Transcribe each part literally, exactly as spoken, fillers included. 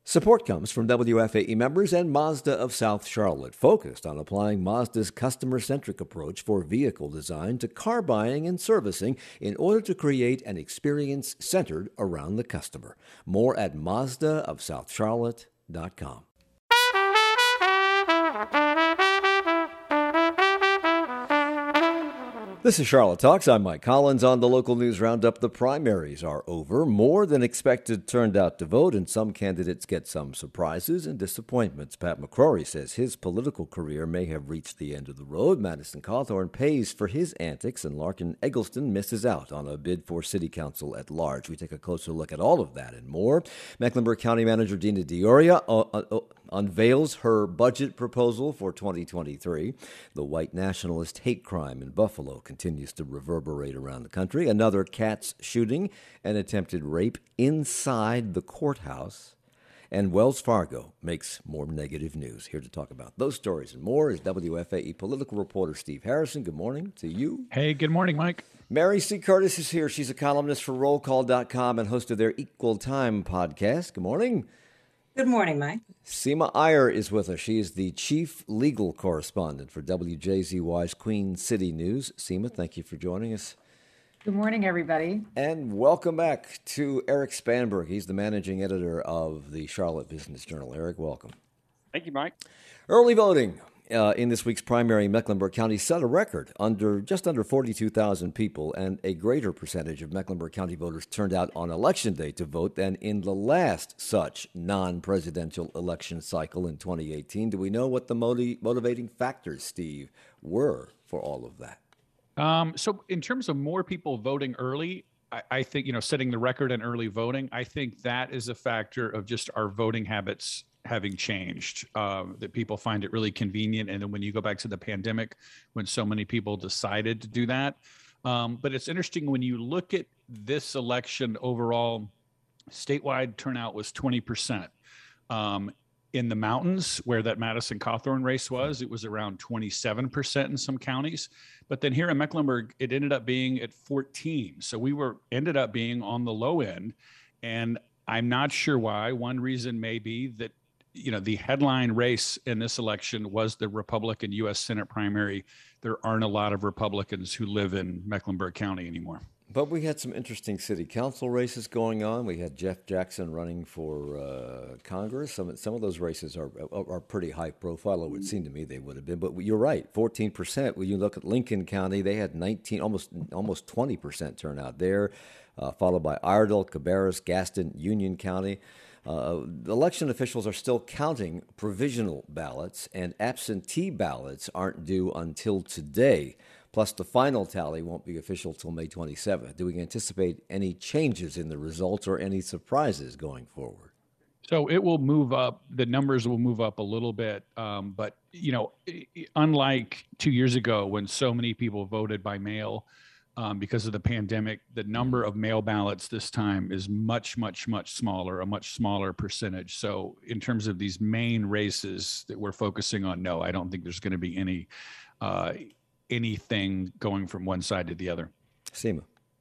Support comes from W F A E members and Mazda of South Charlotte, focused on applying Mazda's customer-centric approach for vehicle design to car buying and servicing in order to create an experience centered around the customer. More at Mazda of South Charlotte dot com. This is Charlotte Talks. I'm Mike Collins. On the local news roundup, the primaries are over. More than expected turned out to vote, and some candidates get some surprises and disappointments. Pat McCrory says his political career may have reached the end of the road. Madison Cawthorn pays for his antics, and Larkin Eggleston misses out on a bid for city council at large. We take a closer look at all of that and more. Mecklenburg County Manager Dina D'Auria uh, uh, unveils her budget proposal for twenty twenty-three. The white nationalist hate crime in Buffalo continues to reverberate around the country. Another Katz shooting and attempted rape inside the courthouse. And Wells Fargo makes more negative news. Here to talk about those stories and more is W F A E political reporter Steve Harrison. Good morning to you. Hey, good morning, Mike. Mary C. Curtis is here. She's a columnist for roll call dot com and host of their Equal Time podcast. Good morning. Good morning, Mike. Seema Iyer is with us. She is the chief legal correspondent for W J Z Y's Queen City News. Seema, thank you for joining us. Good morning, everybody. And welcome back to Eric Spanberg. He's the managing editor of the Charlotte Business Journal. Eric, welcome. Thank you, Mike. Early voting uh, in this week's primary in Mecklenburg County set a record. Under just under forty-two thousand people, and a greater percentage of Mecklenburg County voters turned out on Election Day to vote than in the last such non-presidential election cycle in twenty eighteen. Do we know what the motiv- motivating factors, Steve, were for all of that? Um, so in terms of more people voting early, I, I think, you know, setting the record in early voting, I think that is a factor of just our voting habits having changed, um, that people find it really convenient. And then when you go back to the pandemic, when so many people decided to do that. Um, but it's interesting when you look at this election overall, statewide turnout was twenty percent. Um, in the mountains where that Madison Cawthorn race was, it was around twenty-seven percent in some counties. But then here in Mecklenburg, it ended up being at fourteen. So we were ended up being on the low end. And I'm not sure why. One reason may be that, you know, the headline race in this election was the Republican U S Senate primary. There aren't a lot of Republicans who live in Mecklenburg County anymore. But we had some interesting city council races going on. We had Jeff Jackson running for uh, Congress. Some some of those races are, are are pretty high profile. It would seem to me they would have been. But you're right, fourteen percent. When you look at Lincoln County, they had nineteen, almost almost twenty percent turnout there, uh, followed by Iredell, Cabarrus, Gaston, Union County. Uh, election officials are still counting provisional ballots, and absentee ballots aren't due until today. Plus, the final tally won't be official till May twenty-seventh. Do we anticipate any changes in the results or any surprises going forward? So it will move up. The numbers will move up a little bit. Um, but, you know, unlike two years ago when so many people voted by mail um, because of the pandemic, the number of mail ballots this time is much, much, much smaller, a much smaller percentage. So in terms of these main races that we're focusing on, no, I don't think there's going to be any uh, anything going from one side to the other. Seema.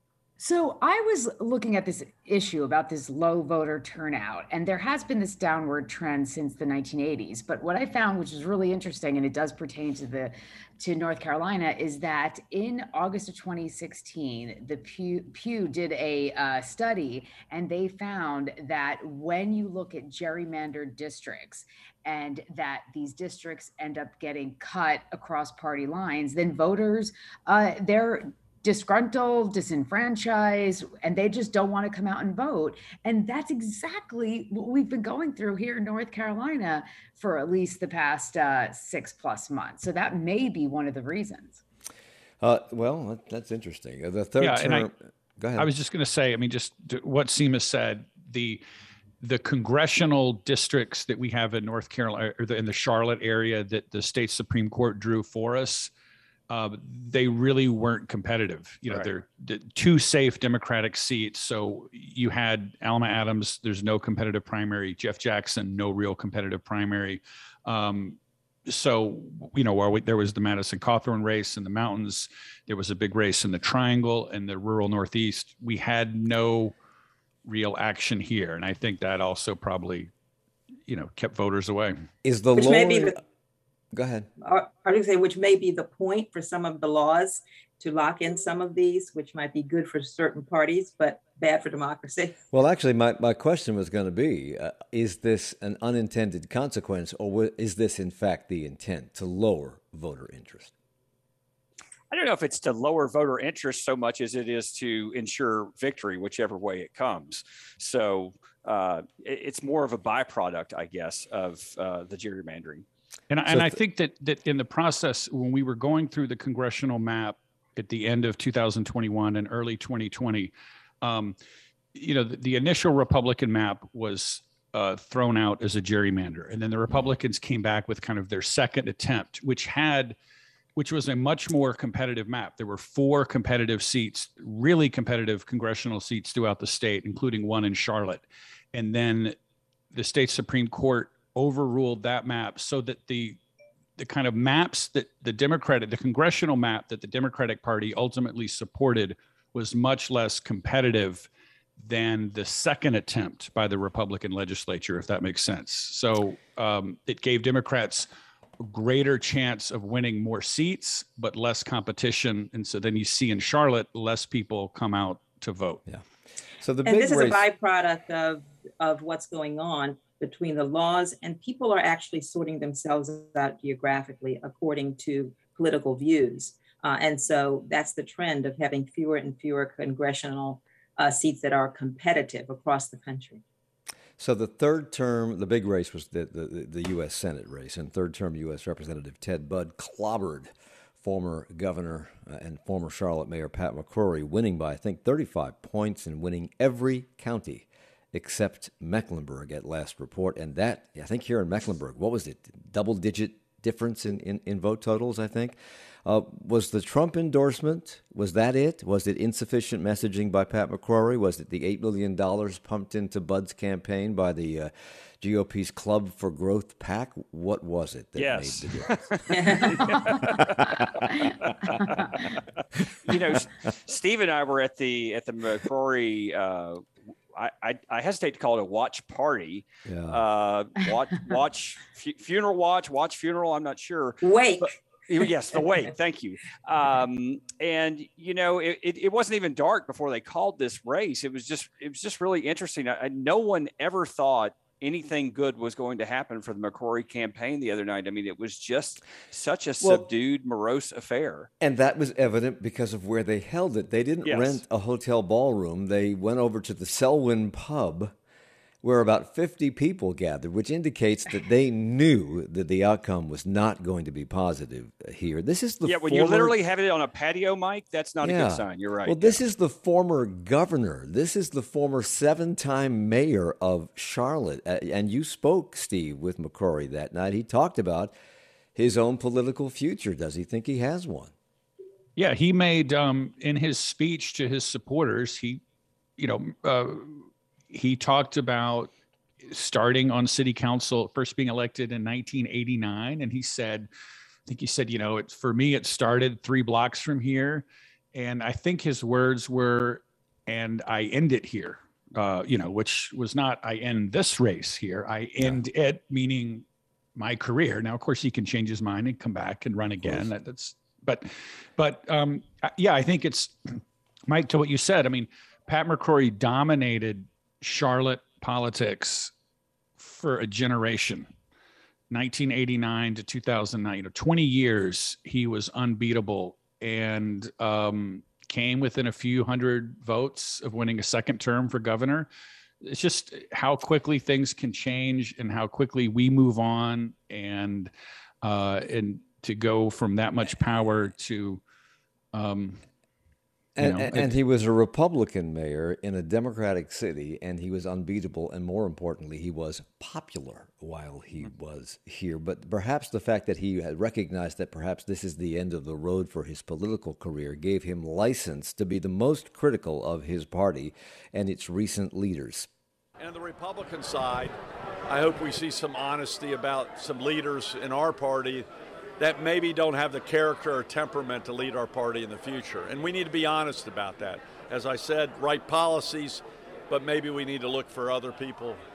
So I was looking at this issue about this low voter turnout, and there has been this downward trend since the nineteen eighties. But what I found, which is really interesting, and it does pertain to the to North Carolina, is that in August of twenty sixteen, the Pew, Pew did a uh, study, and they found that when you look at gerrymandered districts, and that these districts end up getting cut across party lines, then voters, uh, they're disgruntled, disenfranchised, and they just don't want to come out and vote. And that's exactly what we've been going through here in North Carolina for at least the past uh, six plus months. So that may be one of the reasons. Uh, well, that's interesting. The third yeah, term. And I, Go ahead. I was just going to say, I mean, just what Seema said, the the congressional districts that we have in North Carolina, or the, in the Charlotte area that the state Supreme Court drew for us, uh, they really weren't competitive. You know, right. They're two safe Democratic seats. So you had Alma Adams, there's no competitive primary. Jeff Jackson, no real competitive primary. Um, so, you know, while we, there was the Madison Cawthorn race in the mountains, there was a big race in the Triangle and the rural Northeast. We had no real action here. And I think that also probably you know, kept voters away. Is the Which lower... may be the, Go ahead. I would say, which may be the point for some of the laws to lock in some of these, which might be good for certain parties, but bad for democracy. Well, actually, my, my question was going to be, uh, is this an unintended consequence, or is this, in fact, the intent to lower voter interest? I don't know if it's to lower voter interest so much as it is to ensure victory, whichever way it comes. So uh, it, it's more of a byproduct, I guess, of uh, the gerrymandering. And, So and I th- think that that in the process, when we were going through the congressional map at the end of two thousand twenty-one and early twenty twenty, um, you know, the, the initial Republican map was uh, thrown out as a gerrymander, and then the Republicans came back with kind of their second attempt, which had, which was a much more competitive map. There were four competitive seats, really competitive congressional seats throughout the state, including one in Charlotte, and then the state Supreme Court overruled that map so that the the kind of maps that the Democratic, the congressional map that the Democratic Party ultimately supported was much less competitive than the second attempt by the Republican legislature, if that makes sense. So um, it gave Democrats a greater chance of winning more seats, but less competition. And so then you see in Charlotte, less people come out to vote. Yeah. So the And big this is race... a byproduct of, of what's going on between the laws, and people are actually sorting themselves out geographically according to political views. Uh, and so that's the trend of having fewer and fewer congressional uh, seats that are competitive across the country. So the third term, the big race was the, the, the U S Senate race, and third term U S Representative Ted Budd clobbered former governor uh, and former Charlotte Mayor Pat McCrory, winning by, I think, thirty-five points and winning every county except Mecklenburg at last report. And that, I think here in Mecklenburg, what was it, double-digit difference in, in, in vote totals, I think? Uh, was the Trump endorsement, was that it? Was it insufficient messaging by Pat McCrory? Was it the eight million dollars pumped into Budd's campaign by the uh, G O P's Club for Growth PAC? What was it that Yes. made the difference? You know, Steve and I were at the at the McCrory. Uh, I, I I hesitate to call it a watch party. Yeah. Uh, watch watch fu- funeral watch watch funeral. I'm not sure. Wake. But, yes, the wake. Thank you. Um, and you know, it, it, it wasn't even dark before they called this race. It was just it was just really interesting. I, I, no one ever thought anything good was going to happen for the McCrory campaign the other night. I mean, it was just such a Well, subdued, morose affair. And that was evident because of where they held it. They didn't Yes. rent a hotel ballroom. They went over to the Selwyn pub, where about fifty people gathered, which indicates that they knew that the outcome was not going to be positive here. This is the Yeah, when former, you literally have it on a patio, Mike, that's not a Yeah. good sign. You're right. Well, this is the former governor. This is the former seven-time mayor of Charlotte. Uh, and you spoke, Steve, with McCrory that night. He talked about his own political future. Does he think he has one? Yeah, he made um, in his speech to his supporters, he, you know, uh, he talked about starting on city council, first being elected in nineteen eighty-nine. And he said, I think he said, you know, it's for me, it started three blocks from here. And I think his words were, and I end it here, uh, you know, which was not, I end this race here. I end yeah. it, meaning my career. Now, of course, he can change his mind and come back and run again. That, that's, but, but um, yeah, I think it's, Mike, to what you said, I mean, Pat McCrory dominated Charlotte politics for a generation, nineteen eighty-nine to two thousand nine, you know, twenty years, he was unbeatable and um, came within a few hundred votes of winning a second term for governor. It's just how quickly things can change and how quickly we move on, and uh, and to go from that much power to, um, And, know, and, and he was a Republican mayor in a Democratic city, and he was unbeatable. And more importantly, he was popular while he was here. But perhaps the fact that he had recognized that perhaps this is the end of the road for his political career gave him license to be the most critical of his party and its recent leaders. And on the Republican side, I hope we see some honesty about some leaders in our party that maybe don't have the character or temperament to lead our party in the future. And we need to be honest about that. As I said, right policies, but maybe we need to look for other people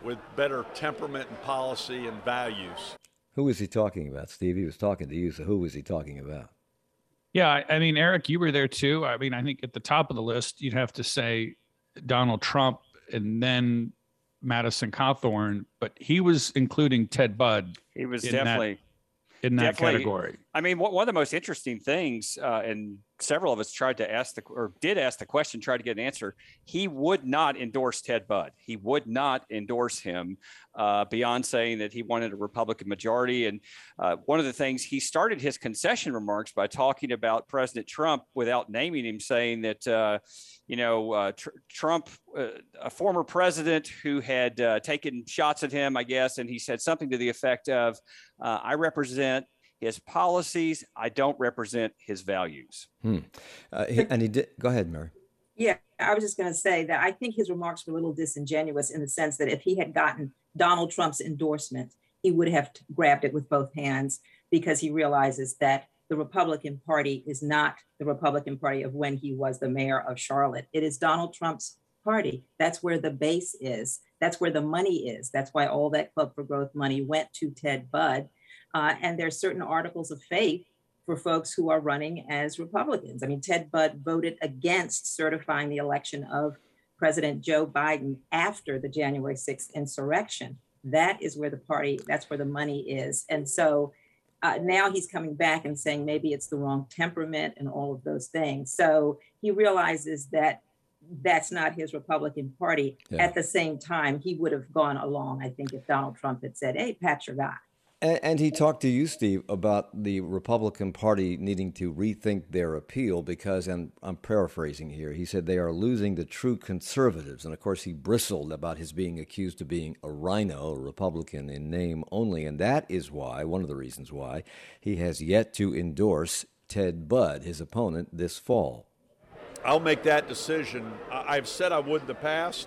with better temperament and policy and values. Who was he talking about, Steve? He was talking to you, so who was he talking about? Yeah, I, I mean, Eric, you were there too. I mean, I think at the top of the list, you'd have to say Donald Trump and then Madison Cawthorn, but he was including Ted Budd. He was in definitely that, in that definitely, category. I mean, one of the most interesting things, uh, and several of us tried to ask the or did ask the question, tried to get an answer. He would not endorse Ted Budd. He would not endorse him uh, beyond saying that he wanted a Republican majority. And uh, one of the things, he started his concession remarks by talking about President Trump without naming him, saying that, uh, you know, uh, tr- Trump, uh, a former president who had uh, taken shots at him, I guess, and he said something to the effect of, uh, I represent his policies. I don't represent his values. Hmm. Uh, he, and he did. Go ahead, Mary. Yeah, I was just going to say that I think his remarks were a little disingenuous in the sense that if he had gotten Donald Trump's endorsement, he would have grabbed it with both hands because he realizes that the Republican Party is not the Republican Party of when he was the mayor of Charlotte. It is Donald Trump's party. That's where the base is. That's where the money is. That's why all that Club for Growth money went to Ted Budd. Uh, and there's certain articles of faith for folks who are running as Republicans. I mean, Ted Budd voted against certifying the election of President Joe Biden after the January sixth insurrection. That is where the party, that's where the money is. And so uh, now he's coming back and saying maybe it's the wrong temperament and all of those things. So he realizes that that's not his Republican Party. Yeah. At the same time, he would have gone along, I think, if Donald Trump had said, hey, Pat, your guy. And, and he talked to you, Steve, about the Republican Party needing to rethink their appeal because, and I'm paraphrasing here, he said they are losing the true conservatives. And of course, he bristled about his being accused of being a rhino, a Republican in name only. And that is why, one of the reasons why, he has yet to endorse Ted Budd, his opponent, this fall. I'll make that decision. I've said I would in the past,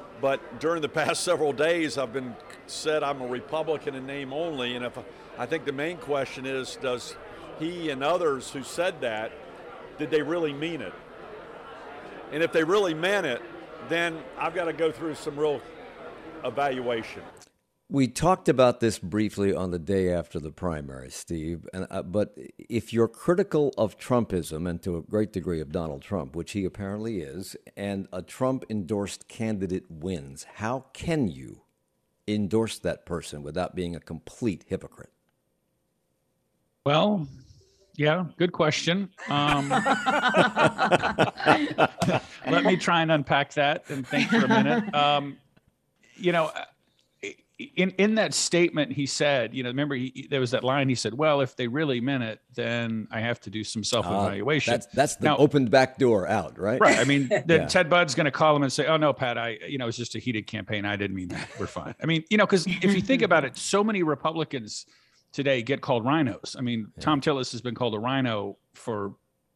but during the past several days, I've been said I'm a Republican in name only. And if I think the main question is, does he and others who said that, did they really mean it? And if they really meant it, then I've got to go through some real evaluation. We talked about this briefly on the day after the primary, Steve. And uh, but if you're critical of Trumpism and to a great degree of Donald Trump, which he apparently is, and a Trump-endorsed candidate wins, how can you endorse that person without being a complete hypocrite? Well, yeah, good question. Um, let me try and unpack that and think for a minute. Um, you know. In in that statement, he said, you know, remember, he, there was that line, he said, well, if they really meant it, then I have to do some self-evaluation. Uh, that's that's the now, open back door out, right? Right. I mean, then yeah. Ted Budd's going to call him and say, oh, no, Pat, I, you know, it's just a heated campaign. I didn't mean that. We're fine. I mean, you know, because if you think about it, so many Republicans today get called rhinos. I mean, yeah. Tom Tillis has been called a rhino for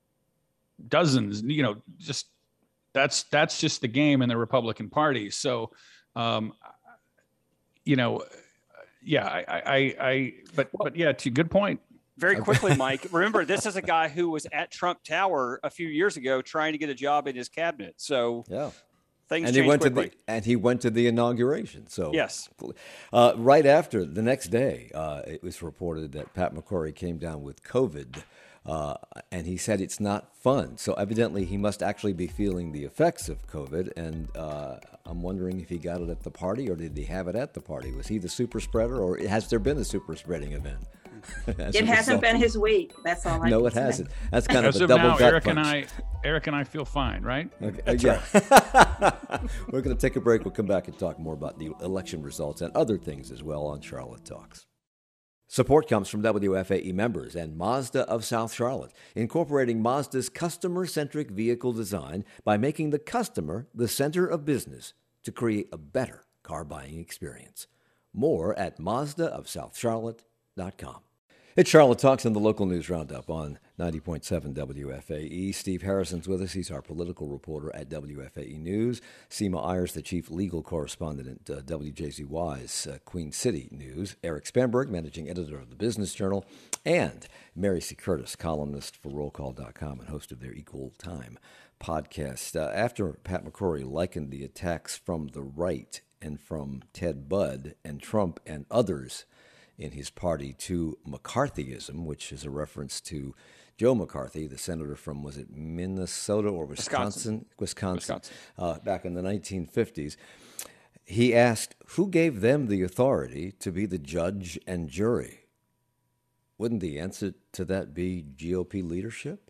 dozens, you know, just that's that's just the game in the Republican Party. So, um you know, yeah, I, I, I, but, but yeah, to good point. Very quickly, Mike, remember, this is a guy who was at Trump Tower a few years ago trying to get a job in his cabinet. So yeah, things and changed he went quickly. to the, and he went to the inauguration. So yes, uh, right after the next day, uh, it was reported that Pat McCrory came down with COVID. Uh, and he said it's not fun. So evidently he must actually be feeling the effects of COVID. And uh, I'm wondering if he got it at the party or did he have it at the party? Was he the super spreader or has there been a super spreading event? It hasn't been his week. That's all I No, can it say. hasn't. That's kind As of a of double now, gut Eric punch. and I, Eric and I feel fine, right? Okay. That's yeah. Right. We're going to take a break. We'll come back and talk more about the election results and other things as well on Charlotte Talks. Support comes from W F A E members and Mazda of South Charlotte, incorporating Mazda's customer-centric vehicle design by making the customer the center of business to create a better car buying experience. More at Mazda of South Charlotte dot com. It's Charlotte Talks in the local news roundup on ninety point seven W F A E. Steve Harrison's with us. He's our political reporter at W F A E News. Seema Ayers, the chief legal correspondent at uh, W J Z Y's uh, Queen City News. Eric Spanberg, managing editor of the Business Journal. And Mary C. Curtis, columnist for roll call dot com and host of their Equal Time podcast. Uh, after Pat McCrory likened the attacks from the right and from Ted Budd and Trump and others in his party to McCarthyism, which is a reference to Joe McCarthy, the senator from, was it Minnesota or Wisconsin? Wisconsin, Wisconsin, Wisconsin. Uh, back in the nineteen fifties. He asked, who gave them the authority to be the judge and jury? Wouldn't the answer to that be G O P leadership?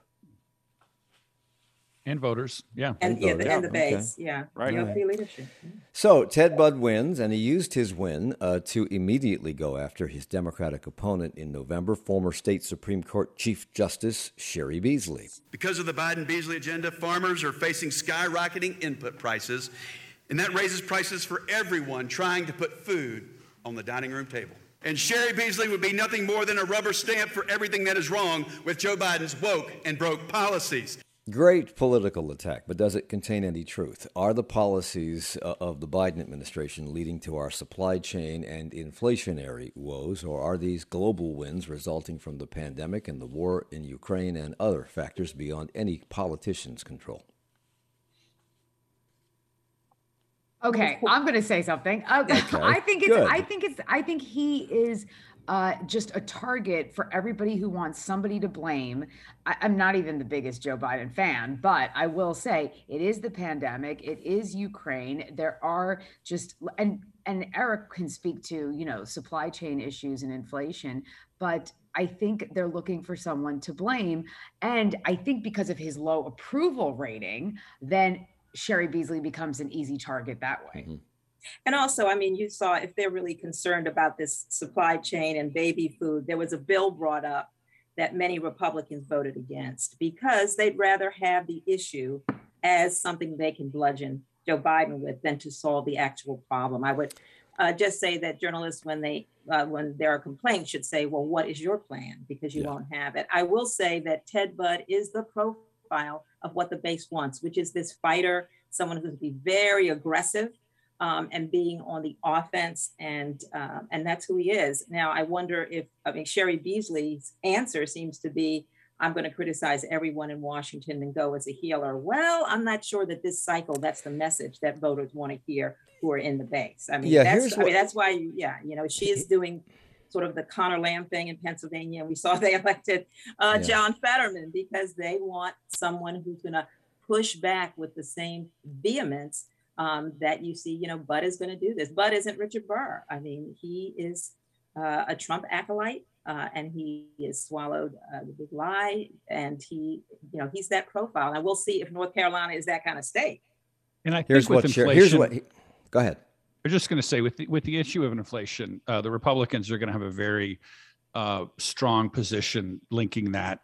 And voters, yeah. And, And yeah, voters. the, and the Okay. base, yeah. Right. G O P leadership. So Ted Budd wins, and he used his win uh, to immediately go after his Democratic opponent in November, former state Supreme Court Chief Justice Cheri Beasley. Because of the Biden-Beasley agenda, farmers are facing skyrocketing input prices, and that raises prices for everyone trying to put food on the dining room table. And Cheri Beasley would be nothing more than a rubber stamp for everything that is wrong with Joe Biden's woke and broke policies. Great political attack, but does it contain any truth? Are the policies uh, of the Biden administration leading to our supply chain and inflationary woes, or are these global wins resulting from the pandemic and the war in Ukraine and other factors beyond any politician's control? Okay, I'm going to say something. Uh, Okay, I think it's. good. I think it's. I think he is uh, just a target for everybody who wants somebody to blame. I, I'm not even the biggest Joe Biden fan, but I will say it is the pandemic. It is Ukraine. There are just and and Eric can speak to you know supply chain issues and inflation, but I think they're looking for someone to blame. And I think because of his low approval rating, then Cheri Beasley becomes an easy target that way. Mm-hmm. And also, I mean, you saw if they're really concerned about this supply chain and baby food, there was a bill brought up that many Republicans voted against because they'd rather have the issue as something they can bludgeon Joe Biden with than to solve the actual problem. I would uh, just say that journalists, when they uh, when there are complaints, should say, well, what is your plan? Because you Yeah. won't have it. I will say that Ted Budd is the profile of what the base wants, which is this fighter, someone who's going to be very aggressive um, and being on the offense. And uh, and that's who he is. Now, I wonder if, I mean, Cheri Beasley's answer seems to be, I'm going to criticize everyone in Washington and go as a healer. Well, I'm not sure that this cycle, that's the message that voters want to hear who are in the base. I mean, Yeah, that's, here's I mean, what- that's why, you, yeah, you know, she is doing sort of the Connor Lamb thing in Pennsylvania. We saw they elected uh, Yeah. John Fetterman because they want someone who's going to push back with the same vehemence um, that you see, you know, Budd is going to do this. Budd isn't Richard Burr. I mean, he is uh, a Trump acolyte uh, and he has swallowed uh, the big lie. And he, you know, he's that profile. And we'll see if North Carolina is that kind of state. And I Here's think with what. Cheri- inflation, here's what. He, go ahead. I'm just going to say with the, with the issue of inflation, uh, the Republicans are going to have a very uh, strong position linking that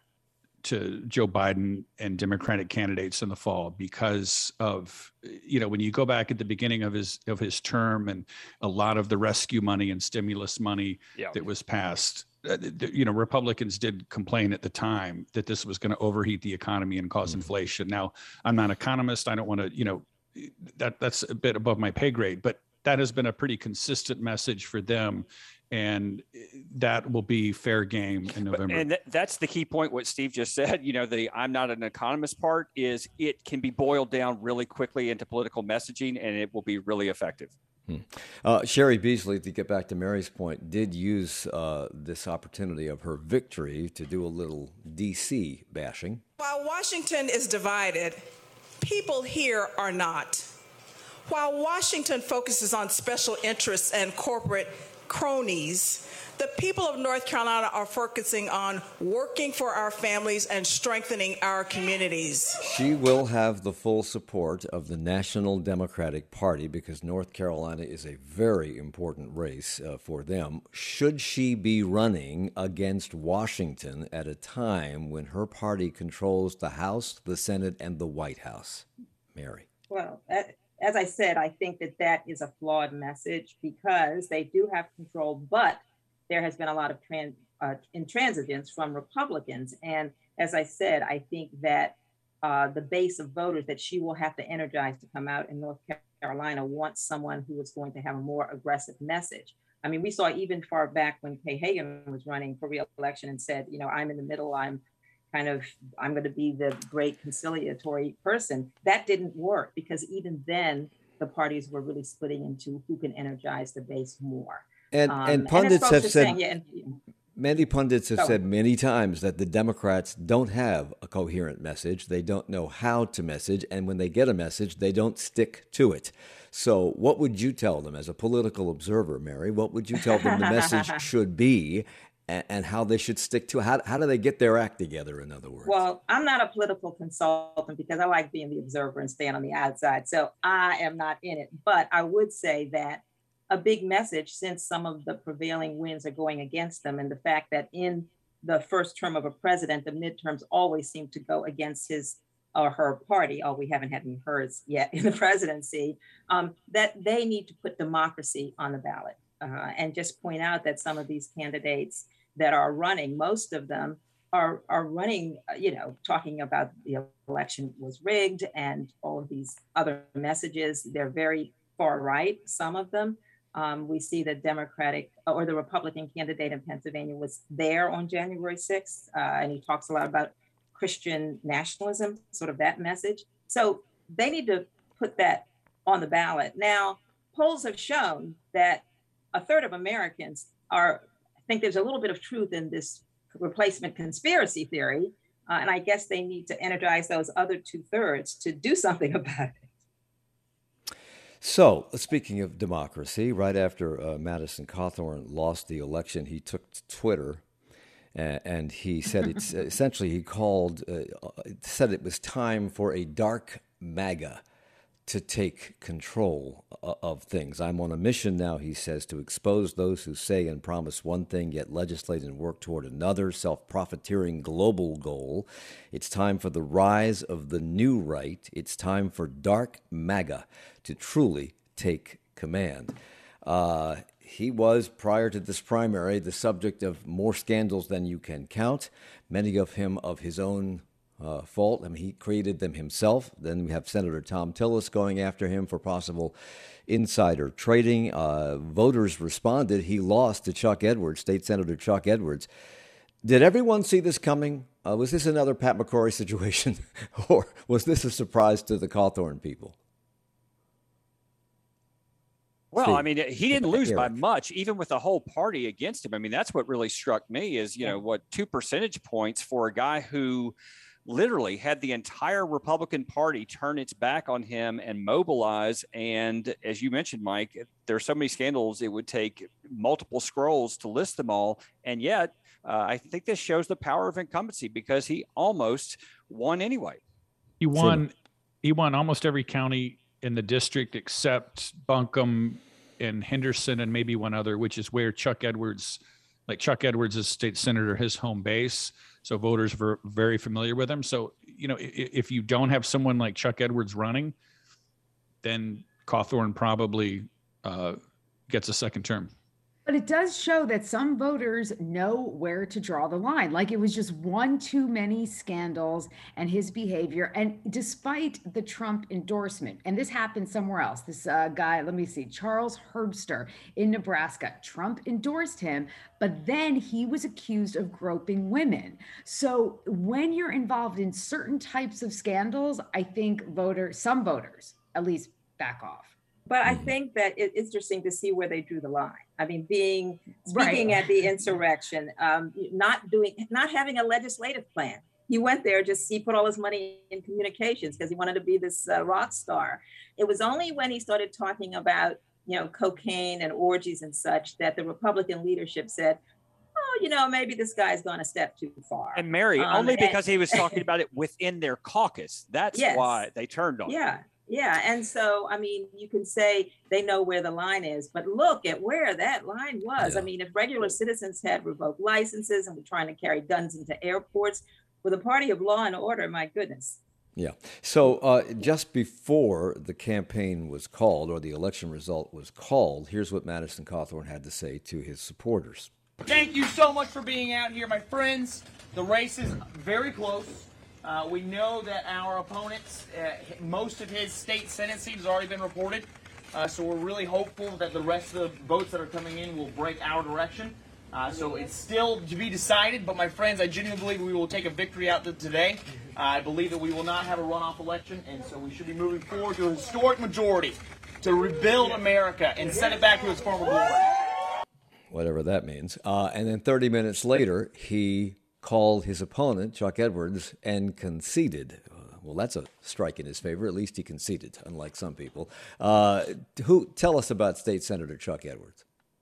to Joe Biden and Democratic candidates in the fall because of, you know, when you go back at the beginning of his of his term and a lot of the rescue money and stimulus money Yeah. that that was passed, uh, th- you know, Republicans did complain at the time that this was going to overheat the economy and cause Mhm. inflation. Now, I'm not an economist. I don't want to, you know, that that's a bit above my pay grade, but that has been a pretty consistent message for them. And that will be fair game in November. And th- that's the key point. What Steve just said, you know, the I'm not an economist part is it can be boiled down really quickly into political messaging and it will be really effective. Hmm. Uh, Cheri Beasley, to get back to Mary's point, did use uh, this opportunity of her victory to do a little D C bashing. While Washington is divided, people here are not. While Washington focuses on special interests and corporate cronies, the people of North Carolina are focusing on working for our families and strengthening our communities. She will have the full support of the National Democratic Party because North Carolina is a very important race uh, for them. Should she be running against Washington at a time when her party controls the House, the Senate, and the White House? Mary. Well, that, as I said, I think that that is a flawed message because they do have control, but there has been a lot of trans, uh, intransigence from Republicans. And as I said, I think that uh, the base of voters that she will have to energize to come out in North Carolina wants someone who is going to have a more aggressive message. I mean, we saw even far back when Kay Hagan was running for re-election and said, you know, I'm in the middle, I'm kind of, I'm going to be the great conciliatory person. That didn't work because even then the parties were really splitting into who can energize the base more. And, Um, and pundits as folks have are said, saying, yeah, and, many pundits have Go. said many times that the Democrats don't have a coherent message. They don't know how to message. And when they get a message, they don't stick to it. So what would you tell them as a political observer, Mary? What would you tell them the message should be and, and how they should stick to it? How, how do they get their act together, in other words? Well, I'm not a political consultant because I like being the observer and staying on the outside. So I am not in it. But I would say that a big message, since some of the prevailing winds are going against them, and the fact that in the first term of a president, the midterms always seem to go against his or her party, oh, we haven't had any hers yet in the presidency, um, that they need to put democracy on the ballot. Uh, and just point out that some of these candidates that are running, most of them are, are running, uh, you know, talking about the election was rigged and all of these other messages. They're very far right, some of them. Um, we see the Democratic or the Republican candidate in Pennsylvania was there on January sixth, uh, and he talks a lot about Christian nationalism, sort of that message. So they need to put that on the ballot. Now, polls have shown that a third of Americans are, I think there's a little bit of truth in this replacement conspiracy theory, uh, and I guess they need to energize those other two thirds to do something about it. So, speaking of democracy, right after uh, Madison Cawthorn lost the election, he took to Twitter uh, and he said it's essentially he called uh, said it was time for a dark MAGA to take control of things. I'm on a mission now, he says, to expose those who say and promise one thing, yet legislate and work toward another self-profiteering global goal. It's time for the rise of the new right. It's time for dark MAGA to truly take command. Uh, he was, prior to this primary, the subject of more scandals than you can count, many of him of his own Uh, fault. I mean, he created them himself. Then we have Senator Thom Tillis going after him for possible insider trading. Uh, voters responded. He lost to Chuck Edwards, State Senator Chuck Edwards. Did everyone see this coming? Uh, was this another Pat McCrory situation, or was this a surprise to the Cawthorn people? Well, Steve. I mean, he didn't lose Eric. by much, even with the whole party against him. I mean, that's what really struck me is, you know, what, two percentage points for a guy who literally had the entire Republican Party turn its back on him and mobilize. And as you mentioned, Mike, there are so many scandals, it would take multiple scrolls to list them all. And yet, uh, I think this shows the power of incumbency because he almost won anyway. He won. He won almost every county in the district except Buncombe and Henderson and maybe one other, which is where Chuck Edwards, like Chuck Edwards is state senator, his home base. So voters were very familiar with him. So, you know, if, if you don't have someone like Chuck Edwards running, then Cawthorn probably uh, gets a second term. But it does show that some voters know where to draw the line. Like it was just one too many scandals and his behavior. And despite the Trump endorsement, and this happened somewhere else, this uh, guy, let me see, Charles Herbster in Nebraska, Trump endorsed him, but then he was accused of groping women. So when you're involved in certain types of scandals, I think voters, some voters at least back off. But I think that it's interesting to see where they drew the line. I mean, being speaking right. at the insurrection, um, not doing, not having a legislative plan. He went there just he put all his money in communications because he wanted to be this uh, rock star. It was only when he started talking about, you know, cocaine and orgies and such that the Republican leadership said, "Oh, you know, maybe this guy's gone a step too far." And Mary, um, only because and, he was talking about it within their caucus. That's yes. why they turned on yeah. him. Yeah. And so, I mean, you can say they know where the line is, but look at where that line was. Yeah. I mean, if regular citizens had revoked licenses and were trying to carry guns into airports with a party of law and order, my goodness. Yeah. So uh, just before the campaign was called or the election result was called, here's what Madison Cawthorn had to say to his supporters. Thank you so much for being out here, my friends. The race is very close. Uh, we know that our opponents, uh, most of his state Senate seats has already been reported. Uh, so we're really hopeful that the rest of the votes that are coming in will break our direction. Uh, so it's still to be decided, but my friends, I genuinely believe we will take a victory out today. Uh, I believe that we will not have a runoff election, and so we should be moving forward to a historic majority to rebuild America and send it back to its former glory. Whatever that means. Uh, and then thirty minutes later, he called his opponent, Chuck Edwards, and conceded. Well, that's a strike in his favor. At least he conceded, unlike some people. Uh, who tell us about State Senator Chuck Edwards?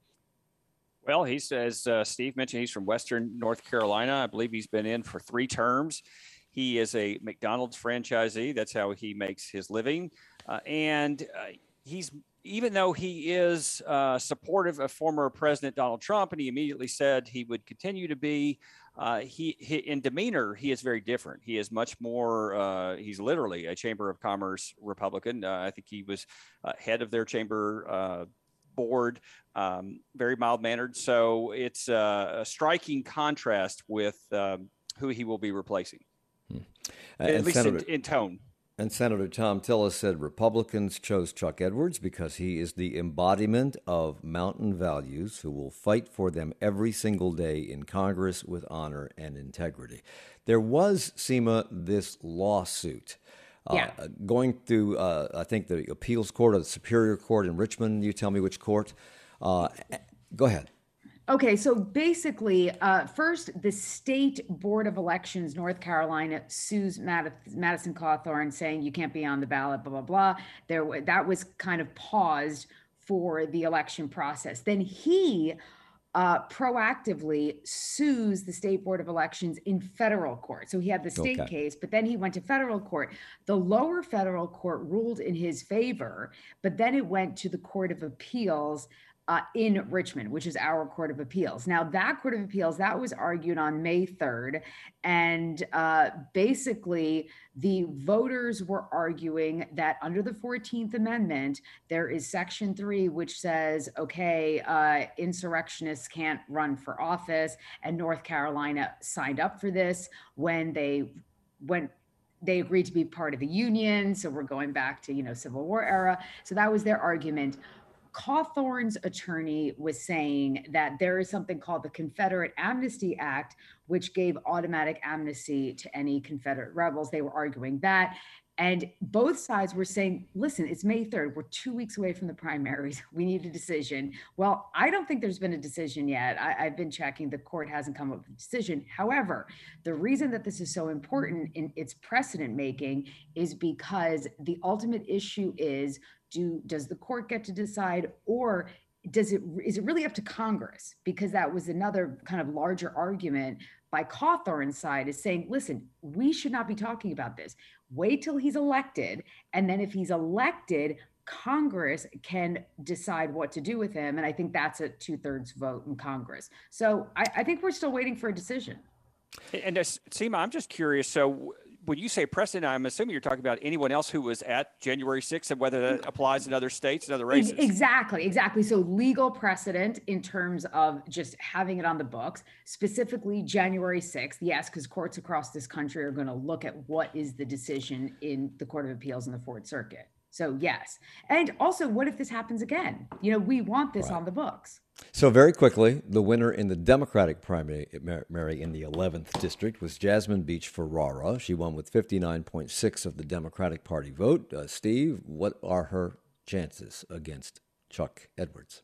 Well, he says, uh, Steve mentioned he's from Western North Carolina. I believe he's been in for three terms. He is a McDonald's franchisee. That's how he makes his living. Uh, and uh, he's, even though he is uh, supportive of former President Donald Trump, and he immediately said he would continue to be, uh, he, he in demeanor, he is very different. He is much more, uh, he's literally a Chamber of Commerce Republican. Uh, I think he was uh, head of their chamber uh, board, um, very mild-mannered. So it's uh, a striking contrast with um, who he will be replacing, hmm. uh, at least Senator, in, in tone. And Senator Thom Tillis said Republicans chose Chuck Edwards because he is the embodiment of mountain values who will fight for them every single day in Congress with honor and integrity. There was, Seema, this lawsuit. Yeah. Uh, going through, uh, I think, the appeals court or the Superior Court in Richmond. You tell me which court. Uh, go ahead. Okay, so basically, uh, first, the State Board of Elections, North Carolina, sues Mad- Madison Cawthorn, saying you can't be on the ballot, blah, blah, blah. There, that was kind of paused for the election process. Then he Uh, proactively sues the State Board of Elections in federal court. So he had the state okay. case, but then he went to federal court. The lower federal court ruled in his favor, but then it went to the Court of Appeals uh, in Richmond, which is our Court of Appeals. Now that Court of Appeals, that was argued on May third. And uh, basically the voters were arguing that under the fourteenth Amendment, there is section three, which says, okay, uh, insurrectionists can't run for office. And North Carolina signed up for this when they went they agreed to be part of the Union. So we're going back to, you know, Civil War era. So that was their argument. Cawthorn's attorney was saying that there is something called the Confederate Amnesty Act, which gave automatic amnesty to any Confederate rebels. They were arguing that. And both sides were saying, listen, it's May third. We're two weeks away from the primaries. We need a decision. Well, I don't think there's been a decision yet. I, I've been checking. The court hasn't come up with a decision. However, the reason that this is so important in its precedent making is because the ultimate issue is, do does the court get to decide, or does it is it really up to Congress? Because that was another kind of larger argument by Cawthorn's side, is saying, listen, we should not be talking about this. Wait till he's elected. And then if he's elected, Congress can decide what to do with him. And I think that's a two thirds vote in Congress. So I, I think we're still waiting for a decision. And uh, Seema, I'm just curious. So when you say precedent, I'm assuming you're talking about anyone else who was at January sixth and whether that applies in other states and other races. Exactly, exactly. So legal precedent in terms of just having it on the books, specifically January sixth. Yes, because courts across this country are going to look at what is the decision in the Court of Appeals and the Fourth Circuit. So yes. And also, what if this happens again? You know, we want this right on the books. So very quickly, the winner in the Democratic primary in the eleventh district was Jasmine Beach Ferrara. She won with fifty-nine point six of the Democratic Party vote. Uh, Steve, what are her chances against Chuck Edwards?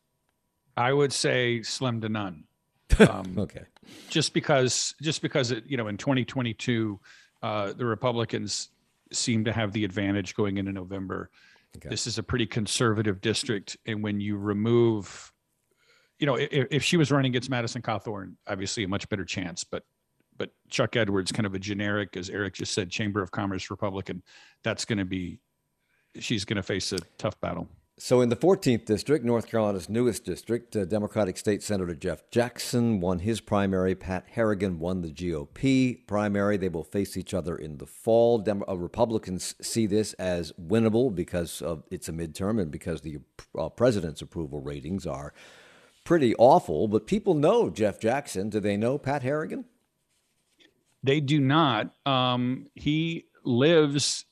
I would say slim to none. Um, okay. Just because, just because it, you know, in twenty twenty-two, uh, the Republicans seem to have the advantage going into November. Okay. This is a pretty conservative district, and when you remove, you know, if, if she was running against Madison Cawthorn, obviously a much better chance. But but Chuck Edwards, kind of a generic, as Eric just said, Chamber of Commerce Republican, that's going to be, she's going to face a tough battle. So in the fourteenth district, North Carolina's newest district, uh, Democratic State Senator Jeff Jackson won his primary. Pat Harrigan won the G O P primary. They will face each other in the fall. Dem- uh, Republicans see this as winnable because of it's a midterm and because the uh, president's approval ratings are pretty awful. But people know Jeff Jackson. Do they know Pat Harrigan? They do not. Um, he lives...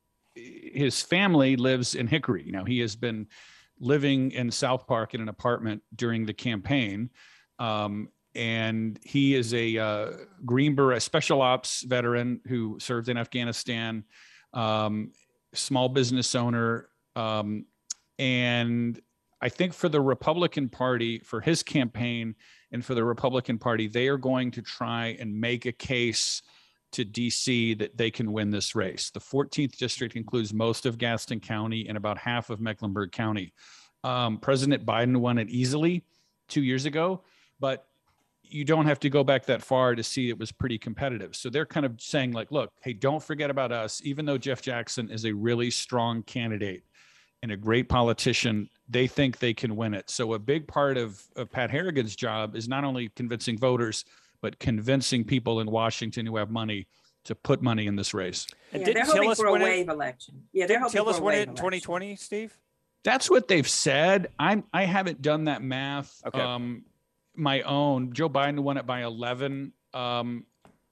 His family lives in Hickory. Now, he has been living in South Park in an apartment during the campaign. Um, and he is a uh, Green Beret special ops veteran who served in Afghanistan, um, small business owner. Um, And I think for the Republican Party, for his campaign and for the Republican Party, they are going to try and make a case to D C that they can win this race. The fourteenth district includes most of Gaston County and about half of Mecklenburg County. Um, President Biden won it easily two years ago, but you don't have to go back that far to see it was pretty competitive. So they're kind of saying like, look, hey, don't forget about us. Even though Jeff Jackson is a really strong candidate and a great politician, they think they can win it. So a big part of, of Pat Harrigan's job is not only convincing voters, but convincing people in Washington who have money to put money in this race. Yeah, And didn't they're hoping Tillis for a win it? wave election. Yeah, they're Didn't hoping Tillis for a win wave it in election. twenty twenty, Steve? That's what they've said. I'm, I haven't done that math. Okay. Um, my own. Joe Biden won it by eleven. Um,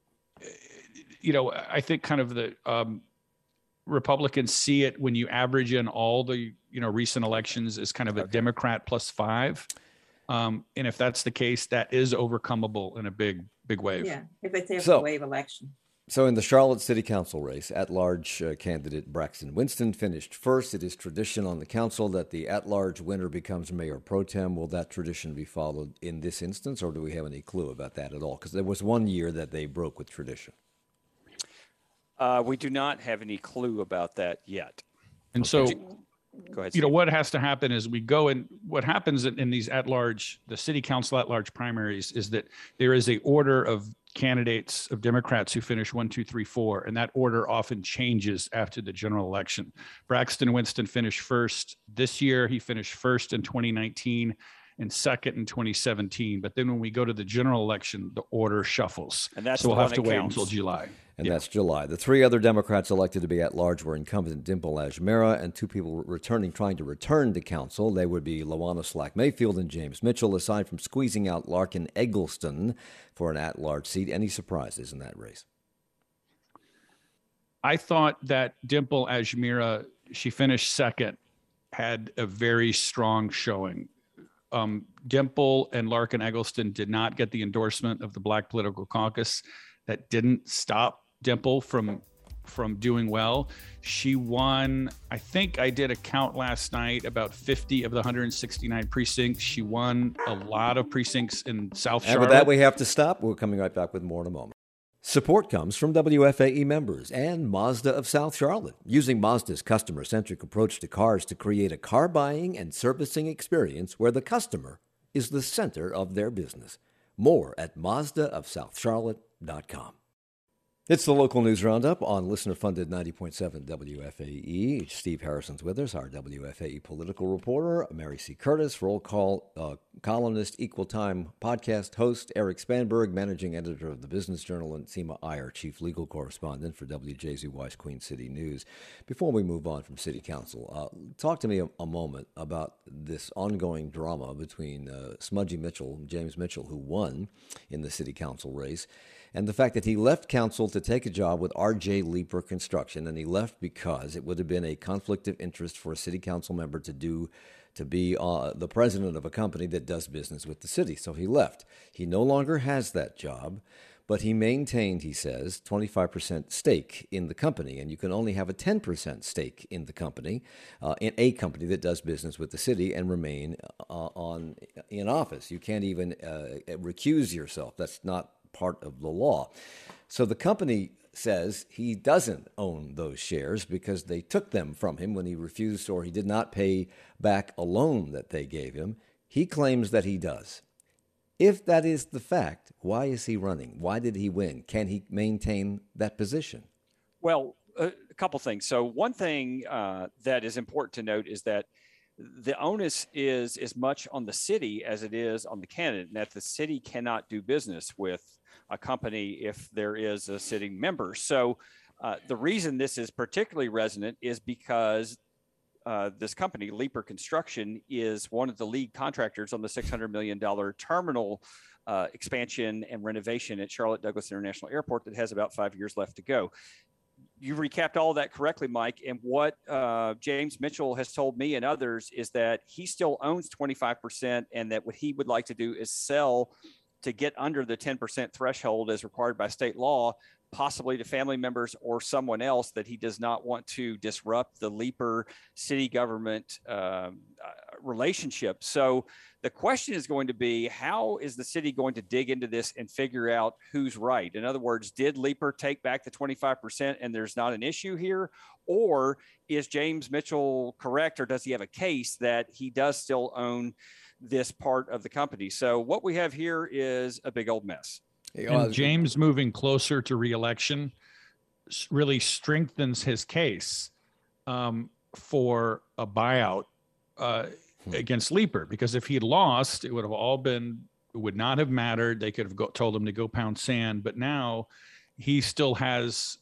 you know, I think kind of the um, Republicans see it when you average in all the, you know, recent elections as kind of a Okay. Democrat plus five. Um, and if that's the case, that is overcomeable in a big, big wave. Yeah, if they say it's So- a wave election. So in the Charlotte City Council race, at-large uh, candidate Braxton Winston finished first. It is tradition on the council that the at-large winner becomes mayor pro tem. Will that tradition be followed in this instance, or do we have any clue about that at all? Because there was one year that they broke with tradition. Uh, we do not have any clue about that yet. And so, Go ahead. you know, Steve. what has to happen is we go and what happens in, in these at-large, the city council at-large primaries is that there is a order of candidates of Democrats who finish one, two, three, four, and that order often changes after the general election. Braxton Winston finished first this year. He finished first in twenty nineteen and second in twenty seventeen. But then when we go to the general election, the order shuffles. And that's so we'll the have one to that wait counts. until July. And Yeah. that's July. The three other Democrats elected to be at large were incumbent Dimple Ajmera and two people returning, trying to return to council. They would be Lawana Slack Mayfield and James Mitchell, aside from squeezing out Larkin Eggleston for an at-large seat. Any surprises in that race? I thought that Dimple Ajmera, she finished second, had a very strong showing. Um, Dimple and Larkin Eggleston did not get the endorsement of the Black Political Caucus. That didn't stop Dimple from from doing well. She won, I think I did a count last night, about fifty of the one hundred sixty-nine precincts. She won a lot of precincts in South And Charlotte. with that, we have to stop. We're coming right back with more in a moment. Support comes from W F A E members and Mazda of South Charlotte, using Mazda's customer-centric approach to cars to create a car buying and servicing experience where the customer is the center of their business. More at Mazda of South Charlotte dot com. It's the local news roundup on listener-funded ninety point seven W F A E. Steve Harrison's with us, our W F A E political reporter. Mary C. Curtis, roll call uh, columnist, Equal Time podcast host. Eric Spanberg, managing editor of the Business Journal, and Seema Iyer, chief legal correspondent for W J Z Y's Queen City News. Before we move on from City Council, uh, talk to me a, a moment about this ongoing drama between uh, Smudgy Mitchell, James Mitchell, who won in the City Council race, and the fact that he left council to take a job with R J Leeper Construction, and he left because it would have been a conflict of interest for a city council member to do to be uh, the president of a company that does business with the city. So he left. He no longer has that job, but he maintained, he says, twenty-five percent stake in the company, and you can only have a ten percent stake in the company, uh, in a company that does business with the city, and remain uh, on in office. You can't even uh, recuse yourself. That's not part of the law. So the company says he doesn't own those shares because they took them from him when he refused or he did not pay back a loan that they gave him. He claims that he does. If that is the fact, why is he running? Why did he win? Can he maintain that position? Well, a, a couple things. So one thing uh, that is important to note is that the onus is as much on the city as it is on the candidate, and that the city cannot do business with a company if there is a sitting member. So uh, the reason this is particularly resonant is because uh, this company, Leeper Construction, is one of the lead contractors on the six hundred million dollars terminal uh, expansion and renovation at Charlotte Douglas International Airport that has about five years left to go. You recapped all of that correctly, Mike. And what uh, James Mitchell has told me and others is that he still owns twenty-five percent, and that what he would like to do is sell to get under the ten percent threshold as required by state law, possibly to family members or someone else that he does not want to disrupt the Leeper city government um, uh, relationship. So the question is going to be, how is the city going to dig into this and figure out who's right? In other words, did Leeper take back the twenty-five percent and there's not an issue here? Or is James Mitchell correct, or does he have a case that he does still own this part of the company? So what we have here is a big old mess. And James moving closer to reelection really strengthens his case um, for a buyout uh, hmm. against Leeper, because if he had lost, it would have all been, it would not have mattered. They could have go, told him to go pound sand, but now he still has,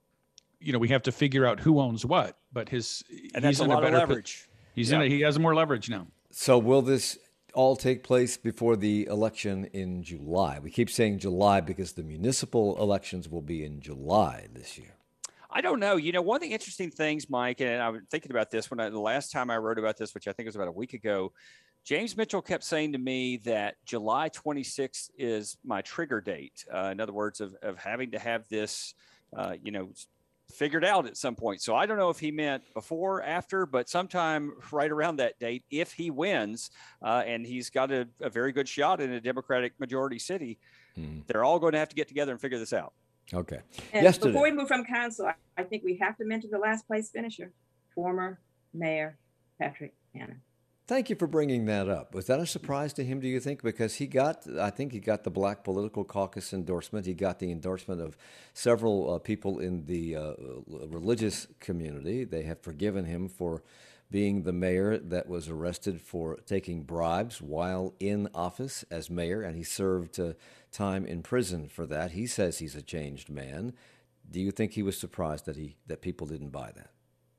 you know, we have to figure out who owns what, but his, and that's he's a in lot a better, of leverage. He's yep. in a, he has more leverage now. So will this all take place before the election in July? We keep saying July because the municipal elections will be in July this year. I don't know. You know, one of the interesting things, Mike, and I was thinking about this when I, the last time I wrote about this, which I think was about a week ago, James Mitchell kept saying to me that July twenty-sixth is my trigger date. Uh, in other words, of, of having to have this, uh, you know, figured out at some point. So I don't know if he meant before, after, but sometime right around that date, if he wins, uh, and he's got a, a very good shot in a Democratic majority city, mm-hmm. they're all going to have to get together and figure this out. Okay. And Yesterday, before we move from council, I, I think we have to mention the last place finisher, former Mayor Patrick Hanna. Thank you for bringing that up. Was that a surprise to him, do you think? Because he got, I think he got the Black Political Caucus endorsement. He got the endorsement of several uh, people in the uh, religious community. They have forgiven him for being the mayor that was arrested for taking bribes while in office as mayor, and he served uh, time in prison for that. He says he's a changed man. Do you think he was surprised that he that people didn't buy that?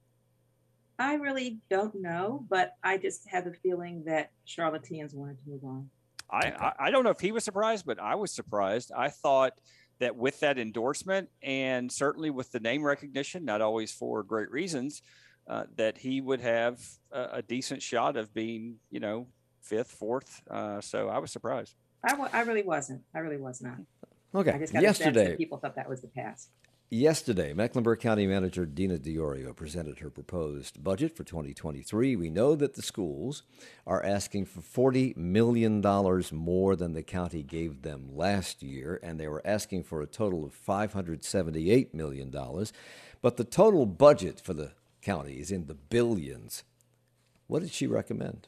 I really don't know, but I just have a feeling that Charlotteans wanted to move on. I, I, I don't know if he was surprised, but I was surprised. I thought that with that endorsement and certainly with the name recognition, not always for great reasons, uh, that he would have a, a decent shot of being, you know, fifth, fourth. Uh, so I was surprised. I, w- I really wasn't. I really was not. Okay. I just got Yesterday, a sense that people thought that was the past. Yesterday, Mecklenburg County Manager Dina DiOrio presented her proposed budget for twenty twenty-three. We know that the schools are asking for forty million dollars more than the county gave them last year, and they were asking for a total of five hundred seventy-eight million dollars. But the total budget for the county is in the billions. What did she recommend?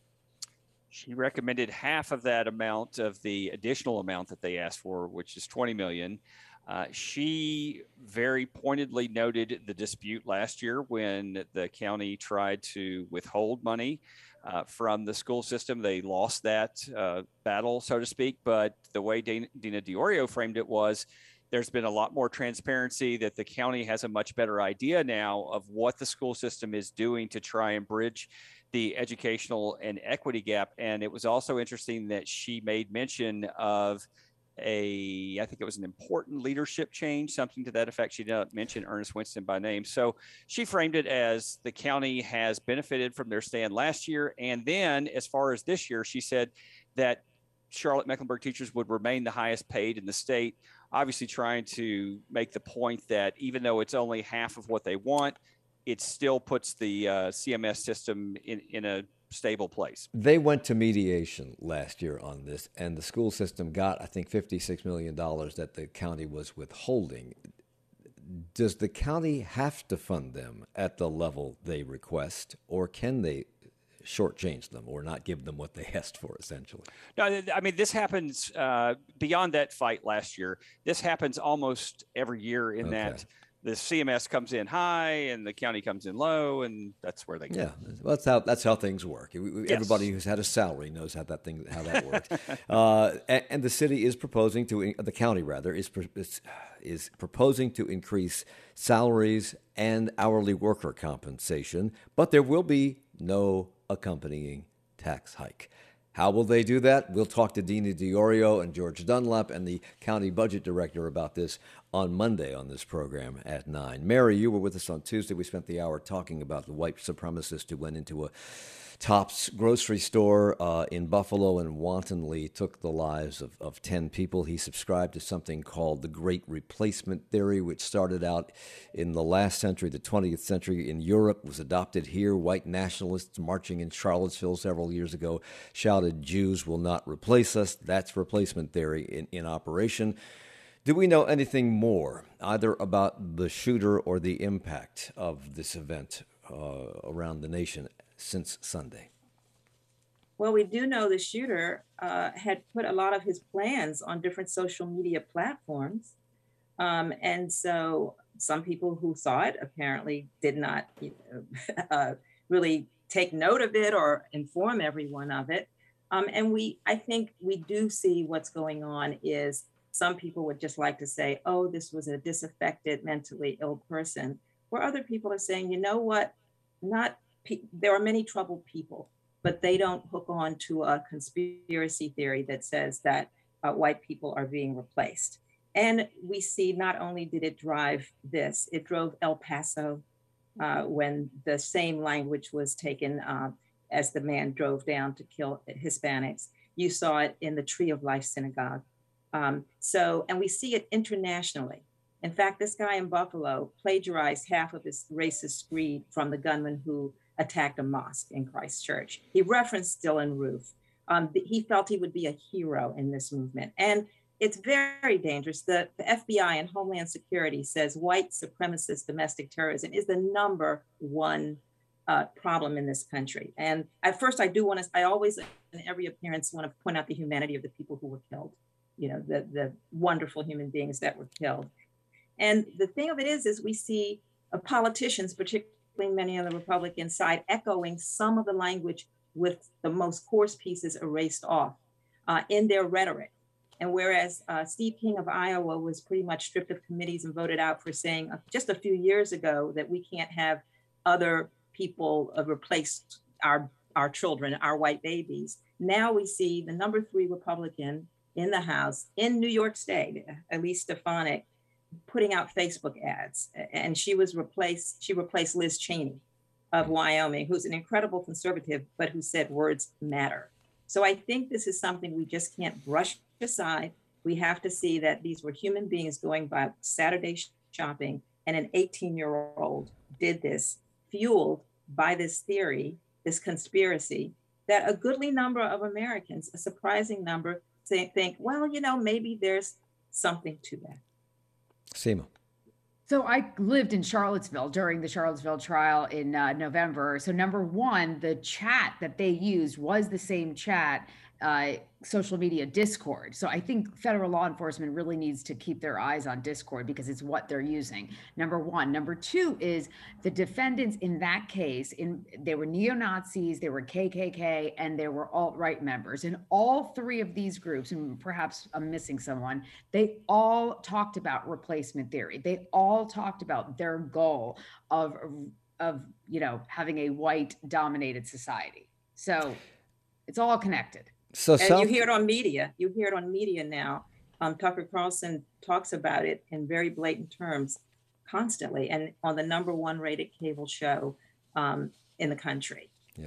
She recommended half of that amount of the additional amount that they asked for, which is twenty million dollars. Uh, she very pointedly noted the dispute last year when the county tried to withhold money uh, from the school system. They lost that uh, battle, so to speak. But the way Dina, Dina DiOrio framed it was, there's been a lot more transparency, that the county has a much better idea now of what the school system is doing to try and bridge the educational and equity gap. And it was also interesting that she made mention of a, I think it was an important leadership change, something to that effect. She did not mention Ernest Winston by name. So she framed it as the county has benefited from their stand last year. And then as far as this year, she said that Charlotte Mecklenburg teachers would remain the highest paid in the state, obviously trying to make the point that even though it's only half of what they want, it still puts the uh, C M S system in, in a stable place. They went to mediation last year on this, and the school system got, I think, fifty-six million dollars that the county was withholding. Does the county have to fund them at the level they request, or can they shortchange them or not give them what they asked for, essentially? No, I mean, this happens uh, beyond that fight last year. This happens almost every year in okay. that the C M S comes in high and the county comes in low, and that's where they go. Yeah, well, that's how that's how things work. We, we, yes. Everybody who's had a salary knows how that thing how that works. uh, and, and the city is proposing to the county rather is is, is proposing to increase salaries and hourly worker compensation, but there will be no accompanying tax hike. How will they do that? We'll talk to Dina DiOrio and George Dunlap and the county budget director about this on Monday on this program at nine. Mary, you were with us on Tuesday. We spent the hour talking about the white supremacist who went into a Tops grocery store uh, in Buffalo and wantonly took the lives of, of ten people. He subscribed to something called the Great Replacement Theory, which started out in the last century, the twentieth century in Europe, was adopted here. White nationalists marching in Charlottesville several years ago shouted, "Jews will not replace us." That's replacement theory in, in operation. Do we know anything more, either about the shooter or the impact of this event uh, around the nation since Sunday? Well, we do know the shooter uh, had put a lot of his plans on different social media platforms. Um, and so some people who saw it apparently did not you know, uh, really take note of it or inform everyone of it. Um, and we, I think we do see what's going on is some people would just like to say, oh, this was a disaffected, mentally ill person, where other people are saying, you know what, not there are many troubled people, but they don't hook on to a conspiracy theory that says that uh, white people are being replaced. And we see not only did it drive this, it drove El Paso uh, when the same language was taken uh, as the man drove down to kill Hispanics. You saw it in the Tree of Life Synagogue. Um, so, and we see it internationally. In fact, this guy in Buffalo plagiarized half of his racist screed from the gunman who attacked a mosque in Christchurch. He referenced Dylan Roof. Um, he felt he would be a hero in this movement. And it's very dangerous. The, the F B I and Homeland Security says white supremacist domestic terrorism is the number one uh, problem in this country. And at first, I do want to, I always, in every appearance, want to point out the humanity of the people who were killed, you know, the, the wonderful human beings that were killed. And the thing of it is, is we see uh, politicians, particularly many on the Republican side, echoing some of the language with the most coarse pieces erased off uh, in their rhetoric. And whereas uh, Steve King of Iowa was pretty much stripped of committees and voted out for saying uh, just a few years ago that we can't have other people uh, replace our, our children, our white babies. Now we see the number three Republican in the House in New York State, Elise Stefanik, putting out Facebook ads, and she was replaced, she replaced Liz Cheney of Wyoming, who's an incredible conservative, but who said words matter. So I think this is something we just can't brush aside. We have to see that these were human beings going by Saturday shopping, and an eighteen-year-old did this, fueled by this theory, this conspiracy, that a goodly number of Americans, a surprising number, think, well, you know, maybe there's something to that. Seema. So I lived in Charlottesville during the Charlottesville trial in uh, November. So number one, the chat that they used was the same chat, uh, social media Discord. So I think federal law enforcement really needs to keep their eyes on Discord because it's what they're using. Number one. Number two is the defendants in that case, in they were neo-Nazis, they were K K K, and they were alt-right members. And all three of these groups, and perhaps I'm missing someone, they all talked about replacement theory. They all talked about their goal of, of you know, having a white-dominated society. So it's all connected. So and South- you hear it on media. You hear it on media now. Um, Tucker Carlson talks about it in very blatant terms constantly, and on the number one rated cable show um, in the country. Yeah.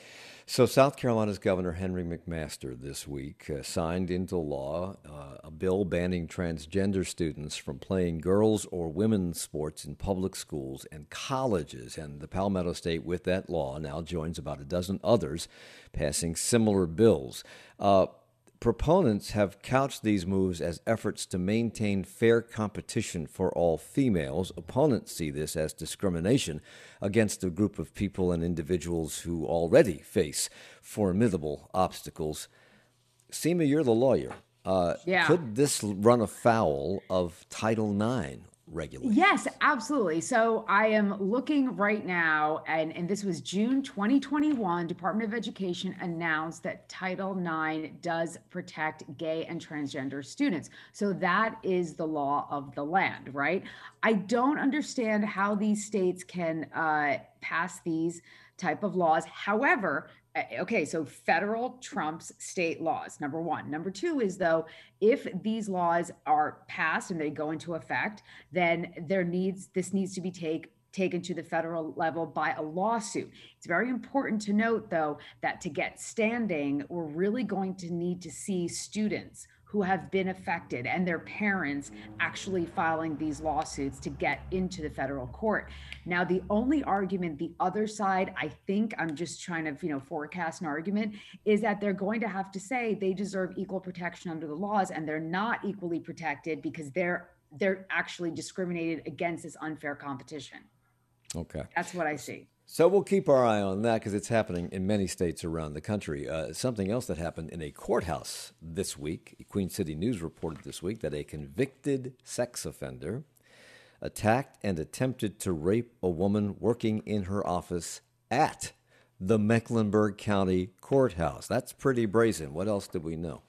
So South Carolina's Governor Henry McMaster this week uh, signed into law uh, a bill banning transgender students from playing girls' or women's sports in public schools and colleges. And the Palmetto State, with that law, now joins about a dozen others passing similar bills. Uh, Proponents have couched these moves as efforts to maintain fair competition for all females. Opponents see this as discrimination against a group of people and individuals who already face formidable obstacles. Seema, you're the lawyer. Uh, yeah. Could this run afoul of Title nine regulations? Yes, absolutely. So I am looking right now, and, and this was June twenty twenty-one, Department of Education announced that Title nine does protect gay and transgender students. So that is the law of the land, right? I don't understand how these states can uh, pass these type of laws. However, okay, so federal trumps state laws, number one. Number two is, though, if these laws are passed and they go into effect, then there needs this needs to be take taken to the federal level by a lawsuit. It's very important to note, though, that to get standing, we're really going to need to see students who have been affected and their parents actually filing these lawsuits to get into the federal court. Now, the only argument, the other side, I think, I'm just trying to, you know, forecast an argument, is that they're going to have to say they deserve equal protection under the laws, and they're not equally protected because they're they're actually discriminated against this unfair competition. Okay. That's what I see. So we'll keep our eye on that because it's happening in many states around the country. Uh, something else that happened in a courthouse this week, Queen City News reported this week that a convicted sex offender attacked and attempted to rape a woman working in her office at the Mecklenburg County Courthouse. That's pretty brazen. What else do we know?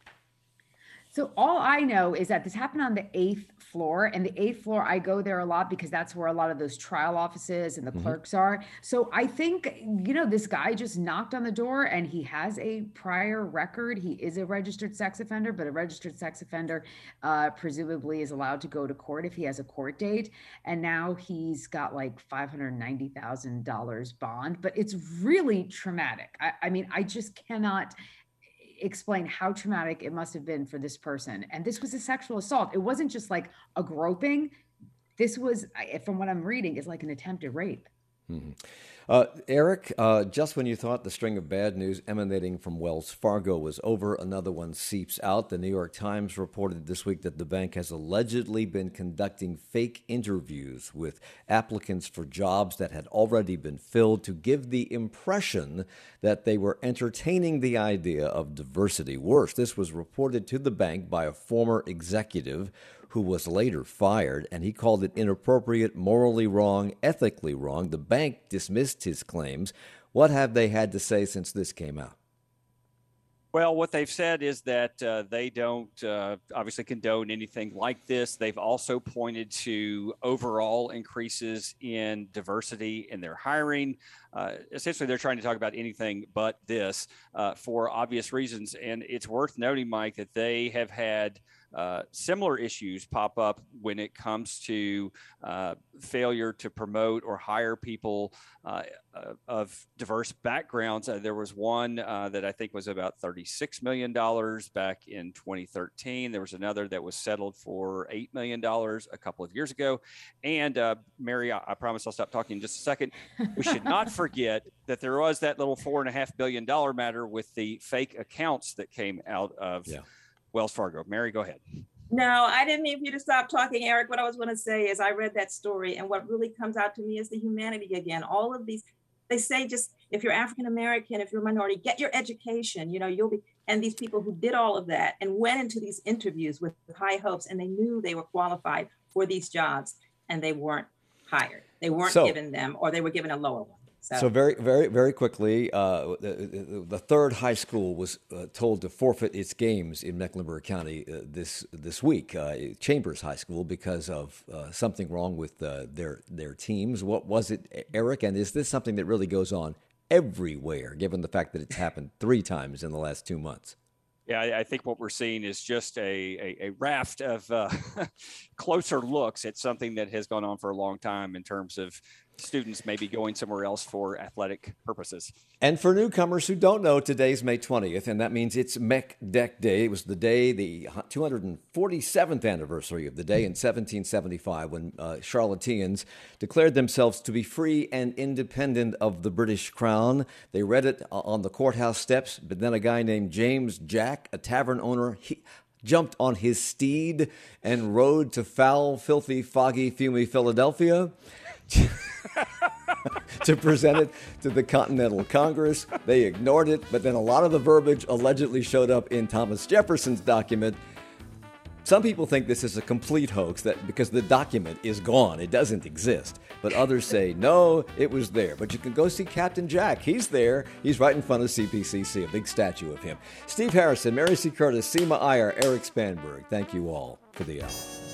So all I know is that this happened on the eighth floor, and the eighth floor, I go there a lot because that's where a lot of those trial offices and the mm-hmm. clerks are. So I think, you know, this guy just knocked on the door and he has a prior record. He is a registered sex offender, but a registered sex offender uh, presumably is allowed to go to court if he has a court date. And now he's got like five hundred ninety thousand dollars bond, but it's really traumatic. I, I mean, I just cannot explain how traumatic it must have been for this person. And this was a sexual assault. It wasn't just like a groping. This was, from what I'm reading, is like an attempted rape. Mm-hmm. Uh, Eric, uh, just when you thought the string of bad news emanating from Wells Fargo was over, another one seeps out. The New York Times reported this week that the bank has allegedly been conducting fake interviews with applicants for jobs that had already been filled to give the impression that they were entertaining the idea of diversity. Worse, this was reported to the bank by a former executive who was later fired, and he called it inappropriate, morally wrong, ethically wrong. The bank dismissed his claims. What have they had to say since this came out? Well, what they've said is that uh, they don't uh, obviously condone anything like this. They've also pointed to overall increases in diversity in their hiring. Uh, essentially, they're trying to talk about anything but this uh, for obvious reasons. And it's worth noting, Mike, that they have had Uh, similar issues pop up when it comes to uh, failure to promote or hire people uh, uh, of diverse backgrounds. Uh, there was one uh, that I think was about thirty-six million dollars back in twenty thirteen. There was another that was settled for eight million dollars a couple of years ago. And uh, Mary, I, I promise I'll stop talking in just a second. We should not forget that there was that little four and a half billion dollar matter with the fake accounts that came out of yeah. Wells Fargo. Mary, go ahead. No, I didn't mean for you to stop talking, Eric. What I was going to say is I read that story, and what really comes out to me is the humanity again. All of these, they say just if you're African American, if you're a minority, get your education. You know, you'll be. And these people who did all of that and went into these interviews with high hopes, and they knew they were qualified for these jobs, and they weren't hired. They weren't so, given them, or they were given a lower one. So, so very, very, very quickly, uh, the, the third high school was uh, told to forfeit its games in Mecklenburg County uh, this this week, uh, Chambers High School, because of uh, something wrong with uh, their their teams. What was it, Eric? And is this something that really goes on everywhere, given the fact that it's happened three times in the last two months? Yeah, I, I think what we're seeing is just a, a, a raft of uh, closer looks at something that has gone on for a long time in terms of students maybe going somewhere else for athletic purposes. And for newcomers who don't know, today's May twentieth, and that means it's Mech Deck Day. It was the day, the two hundred forty-seventh anniversary of the day in seventeen seventy-five when uh, Charlotteans declared themselves to be free and independent of the British Crown. They read it on the courthouse steps, but then a guy named James Jack, a tavern owner, he jumped on his steed and rode to foul, filthy, foggy, fumy Philadelphia to present it to the Continental Congress. They ignored it, but then a lot of the verbiage allegedly showed up in Thomas Jefferson's document. Some people think this is a complete hoax, that because the document is gone, it doesn't exist. But others say, no, it was there. But you can go see Captain Jack. He's there. He's right in front of C P C C, a big statue of him. Steve Harrison, Mary C. Curtis, Seema Iyer, Eric Spanberg. Thank you all for the hour.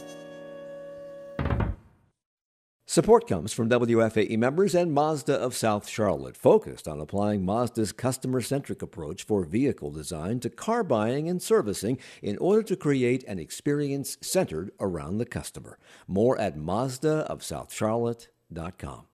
Support comes from W F A E members and Mazda of South Charlotte, focused on applying Mazda's customer-centric approach for vehicle design to car buying and servicing in order to create an experience centered around the customer. More at Mazda of South Charlotte dot com.